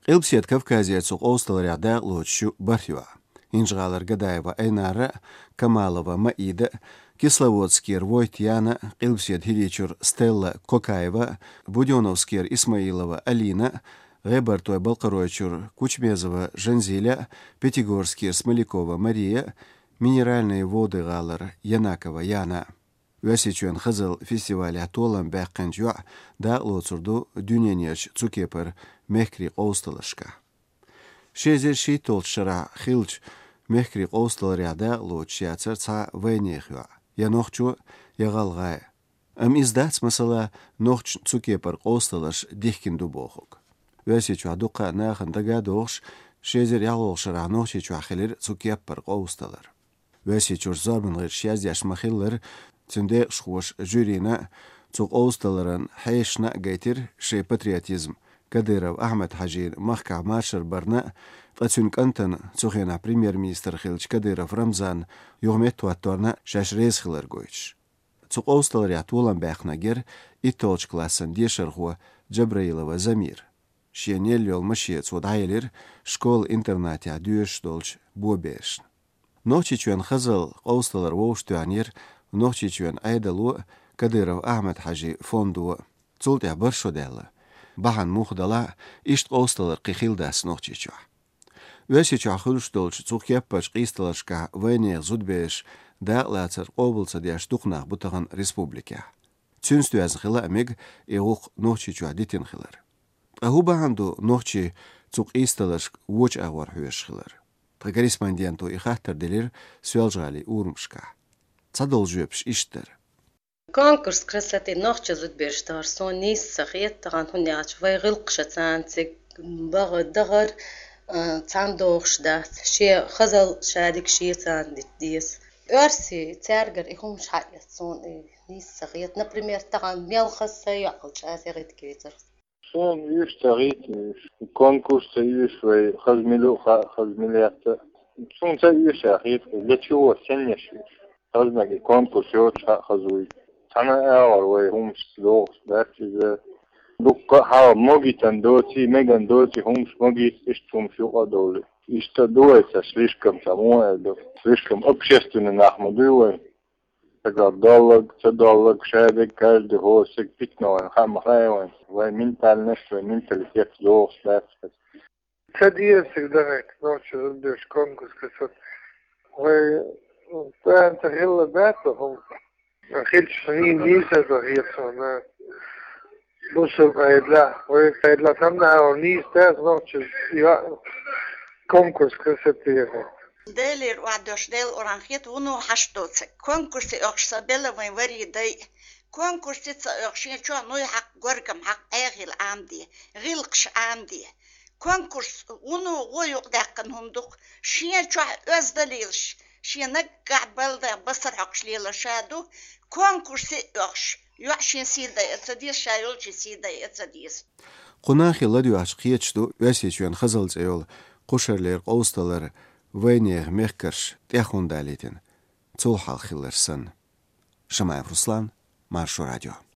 Qilbsiyat Kavkaziya Цук Осталаряда Лучшу Барьева. Инжгалар Гадаева Айнара, Камалова Маида, Кисловодскир Войтьяна, Qilbsiyat Хиличур Стелла Кокаева, Будёновскир Исмаилова Алина, Гебартуй Балкаройчур Кучмезова Жанзиля, Пятигорскир Смолякова Мария, Минеральные воды Галар Янакова Яна. Весичуен Хазал фестиваля Толам Бәққанжуа да лоцурду Дюненерч Цукепер Мехкри Осталашка. Шезер Шитол Шара Хилч Мехкри Осталаряда лочия церца Вейнехуа. Янохчу Ягалгай. Издац масала Нохч Цукепер Осталаш Дихкинду Бохок. Весичуа Дука Нахан Дагадош Шезер Ялол Шара Нохчичуа Хилир Цукепер Осталар. Весичур Зарбан Ришяз Яшмахиллер Цунде шхуш жюрина Цук Осталаран Хайшна Гайтир Шей Патриотизм Кадыров Ахмед Хаджир Махка Маршер Барна Фацюн Кантан Цухена премьер-министр Хилч Кадыров Рамзан Югмет Туатторна Шашрез Хиларгойч. Цук Осталаря Тулан Бәхнагер и толч классан Дешерхуа Джабраилова Замир. Шенел Йол Машиец Удайлер школ-интернатя Дюш Долч Бобеш. Ночичуен Хазал Осталар Воуштуанир Нохчичуен Айдалу Кадыров Ахмед Хаджи фонду Цултя Баршодела. Бахан Мухдала Ишт Осталар Кихилдас Нохчичуа. Весичуа Хулштолч Цухеппаш Кисталашка Вене Зудбеш да Лацар Облца Дяш Тухнах Бутаган Республика. Цюнстуяз Хиламиг Иух Нохчичуа Дитин Хилар. Ахубаанду Нохчи Цук Исталашк Воч Агвар Хуеш Хилар. Корреспонденту Ихахтар Делир Свелжали Урмшка. Цадолжуепш Иштер. Конкурс красоты ночью зудберштар сонис сахет таган хуняч вайгылкша цанцик багадагар цандохшда ши хазал шадик ши цандис Örsi цергер ихум шаят сон нис сахет например таган мелхаса яқылча сахет кетер сон юштарит конкурс юшвай хазмилята сон ца юшахит лечо сеннеш Hazmagi konkus jócsa hazúj. Tana elvarvai hums lóks, bertize. Dukka hava mogitan dóci, megan dóci hums mogit, és hums jóadóli. Ista dójca slishkam samoedo. Slishkam общественный нахмадуй. Тогда доллаг, шедек, каждый госик, питной, хамхайван. Вай ментальность, вай менталитет лóks, берtize. Кадия всегда ночью задешь конкурс, красот. Вай Пен heel beter om gids niet niet dat hier zo na dus bij het la wij het laat hem nou niet steeds nog ja konkurs gezeten Delir وعدوش ديل أورانخيت ونو حشتوتس كونكورس أخشابيلا وين وري داي كونكورس أخشين شو نوي حق جوركم حق أغيل عامدي غيلقش عامدي كونكورس ونو غيوق داقن هندوق شين شو أزدليلش شينك قاعد بلده بصر حقش ليلا شادو كونكورس أخش يعشين سيدا يتسديس شايولش سيدا يتسديس قناخي لديو عشقيتشدو واسيشوان خزل زيول قشرلير قوستالر وينيغ ميخكرش تيخون داليتين تولحال خيلرسن شمايف رسلان مارشو راديو